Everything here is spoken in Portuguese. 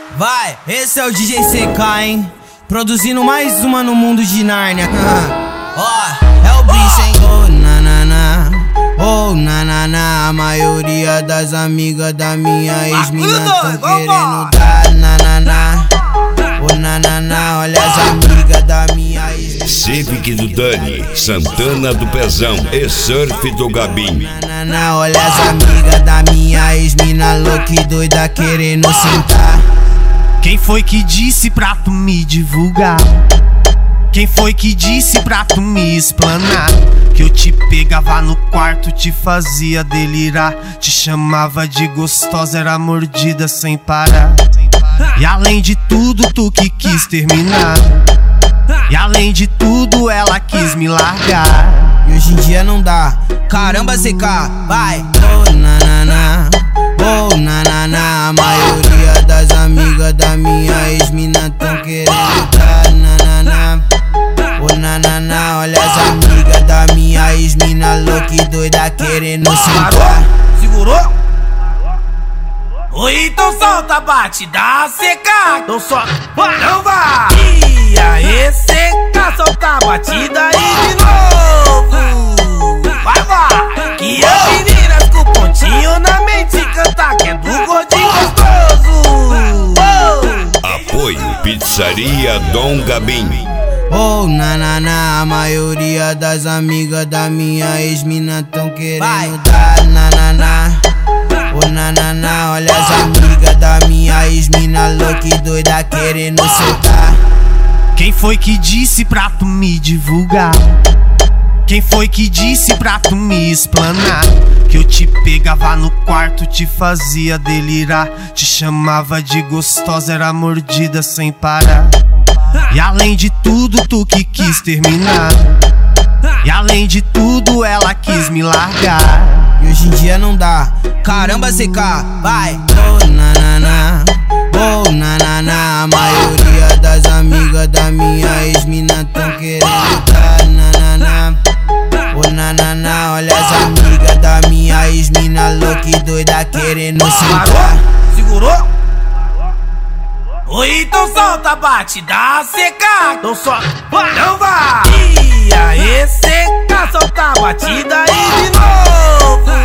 Vai, esse é o DJ CK, hein? Produzindo mais uma no mundo de Nárnia. Ó, é o bicho, hein? Oh, nanana, oh, nanana. A maioria das amigas da minha ex-mina tão querendo dar nanana. Oh, nanana, olha as amigas da minha ex-mina. Civic do Dani, Santana do Pezão e Surf do Gabim. Nanana, olha as amigas da minha ex-mina louca e doida querendo sentar. Quem foi que disse pra tu me divulgar? Quem foi que disse pra tu me explanar? Que eu te pegava no quarto, te fazia delirar, te chamava de gostosa, era mordida sem parar. E além de tudo, tu que quis terminar. E além de tudo, ela quis me largar. E hoje em dia não dá. Caramba, CK, vai. Oh, nanana, oh, nanana. A maioria das amigas da minha ex-mina tão querendo dar nanana. Oh, nanana, olha as amigas da minha ex-mina louca e doida querendo sentar. Segurou? Oi, então solta a batida, CK. Então solta, não vai. E aí, CK, solta a batida aí de novo. Vai, que as meninas com pontinho na mente canta que é do gordinho gostoso. Apoio Pizzaria Dom Gabim. Oh, nanana, a maioria das amigas da minha ex-mina tão querendo dar nanana. Oh, nanana, olha as amigas da minha ex-mina louca e doida querendo sentar. Quem foi que disse pra tu me divulgar? Quem foi que disse pra tu me explanar? Que eu te pegava no quarto, te fazia delirar, te chamava de gostosa, era mordida sem parar. E além de tudo, tu que quis terminar. E além de tudo, ela quis me largar. E hoje em dia não dá. Caramba, CK, vai. Oh, nanana, oh, nanana. A maioria das amigas da minha ex-mina tão querendo dar nanana. Oh, nanana, olha as amigas da minha ex-mina louca e doida querendo sentar. Segurou? Oi, então solta a batida, CK. Então solta, não vai. E aí, CK, solta a batida aí de novo.